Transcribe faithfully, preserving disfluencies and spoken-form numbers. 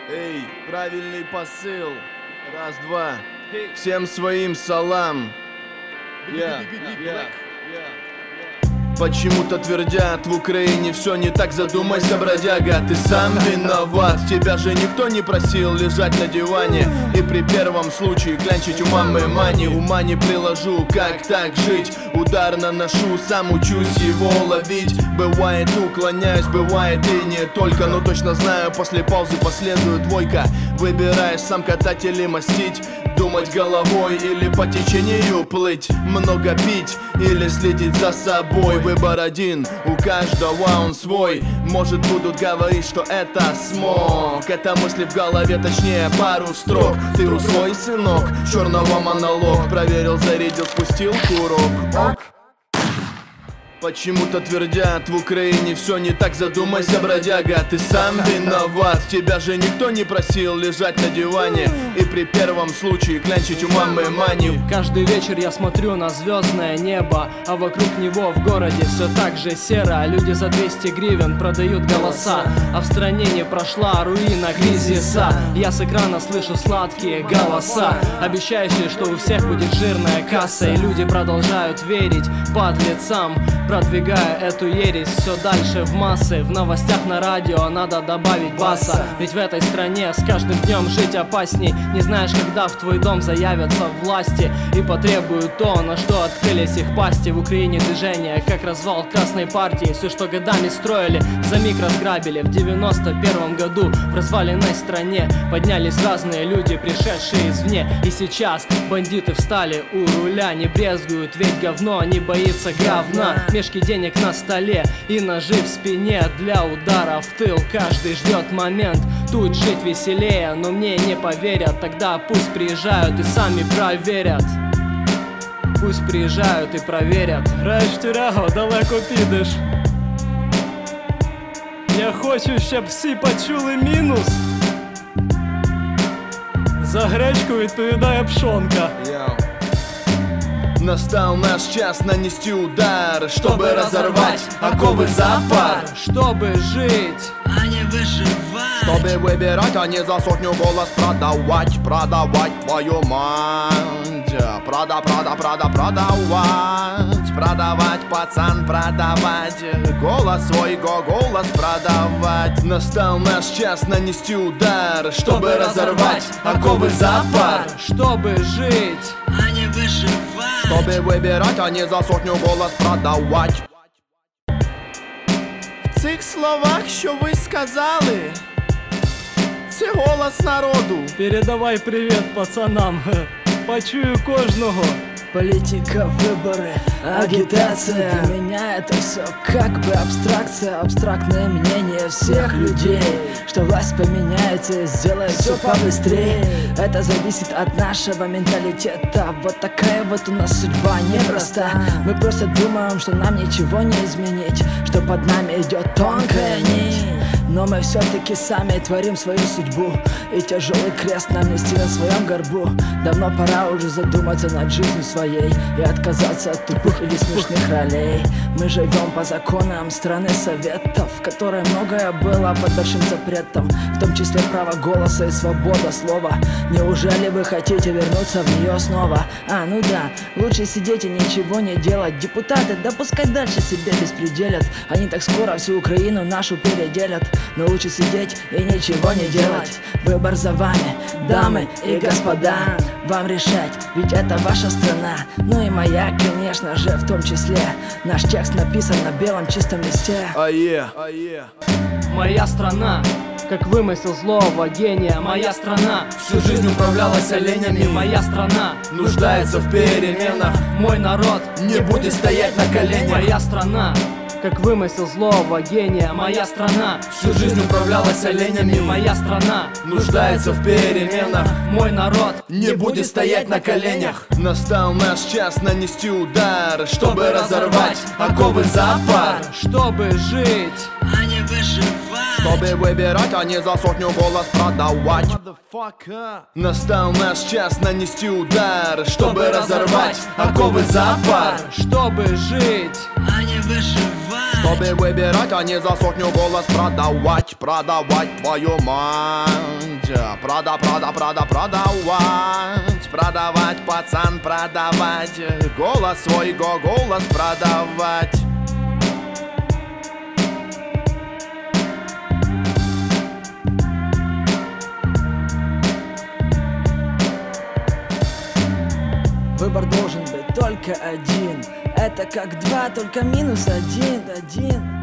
Эй, правильный посыл. Раз, два. Всем своим салам. Yeah, yeah, yeah. Почему-то твердят, в Украине все не так, задумайся, бродяга. Ты сам виноват, тебя же никто не просил лежать на диване и при первом случае клянчить у мамы мани. Ума не приложу, как так жить, удар наношу, сам учусь его ловить. Бывает уклоняюсь, бывает и не только, но точно знаю, после паузы последует двойка. Выбираешь сам катать или мастить, думать головой или по течению плыть, много пить или следить за собой. Выбор один, у каждого он свой. Может будут говорить, что это смог. Это мысли в голове, точнее пару строк. Ты усвой, сынок, черного монолог. Проверил, зарядил, спустил курок. Почему-то твердят, в Украине все не так, задумайся, бродяга. Ты сам виноват, тебя же никто не просил лежать на диване и при первом случае клянчить у мамы мани. Каждый вечер я смотрю на звездное небо, а вокруг него в городе все так же серо. Люди за двести гривен продают голоса, а в стране не прошла руина кризиса. Я с экрана слышу сладкие голоса, обещающие, что у всех будет жирная касса. И люди продолжают верить подлецам, продвигая эту ересь все дальше в массы. В новостях на радио надо добавить баса, ведь в этой стране с каждым днем жить опасней. Не знаешь, когда в твой дом заявятся власти и потребуют то, на что открылись их пасти. В Украине движение, как развал Красной партии. Все, что годами строили, за миг разграбили. В девяносто первом году в разваленной стране поднялись разные люди, пришедшие извне. И сейчас бандиты встали у руля, не брезгуют, ведь говно не боится говна. Мешки денег на столе и ножи в спине для удара в тыл. Каждый ждет момент тут жить веселее, но мне не поверят. Тогда пусть приезжают и сами проверят. Пусть приезжают и проверят. Граєш в тюрягу, далеко підеш. Я хочу, щоб всі почули мінус. За гречку відповідає пшонка. Настал наш час нанести удар, чтобы разорвать оковы запар, чтобы жить, а не выживать, чтобы выбирать, а не за сотню голос продавать, продавать твою мать. Прода, прода, прода, продавать, продавать, пацан, продавать, голос свой, го, голос продавать. Настал наш час нанести удар, чтобы разорвать оковы запар, чтобы жить, а не выживать, чтобы выбирать, а не за сотню голос продавать. В цих словах, що ви сказали, це голос народу. Передавай привет пацанам, почую кожного. Политика, выборы, агитация. Для меня это все как бы абстракция, абстрактное мнение всех людей, что власть поменяется и сделает все побыстрее. Это зависит от нашего менталитета. Вот такая вот у нас судьба непроста. Мы просто думаем, что нам ничего не изменить, что под нами идет тонкая нить. Но мы все-таки сами творим свою судьбу, и тяжелый крест нам нести на своем горбу. Давно пора уже задуматься над жизнью своей и отказаться от тупых или смешных ролей. Мы живем по законам страны советов, в которой многое было под большим запретом, в том числе право голоса и свобода слова. Неужели вы хотите вернуться в нее снова? А, ну да, лучше сидеть и ничего не делать. Депутаты, да пускай дальше себе беспределят. Они так скоро всю Украину нашу переделят. Но лучше сидеть и ничего не делать. Выбор за вами, дамы и господа. Вам решать, ведь это ваша страна. Ну и моя, конечно же, в том числе. Наш текст написан на белом чистом листе. Ае, ае. Моя страна, как вымысел злого гения. Моя страна всю жизнь управлялась оленями. Моя страна нуждается в переменах. Мой народ не будет стоять на коленях. Моя страна, как вымысел злого гения. Моя страна всю жизнь управлялась оленями. Моя страна нуждается в переменах. Мой народ не будет стоять на коленях. Настал наш час нанести удар, чтобы разорвать оковы запар, чтобы жить, а не выживать, чтобы выбирать, а не за сотню голос продавать. Настал наш час нанести удар, чтобы разорвать оковы запар, чтобы жить, а не выживать, чтобы выбирать, а не за сотню голос продавать, продавать твою мать. Прода, прода, прода, продавать. Продавать, пацан, продавать. Голос свой, го, голос продавать. Выбор должен быть только один. Это как два, только минус один, один.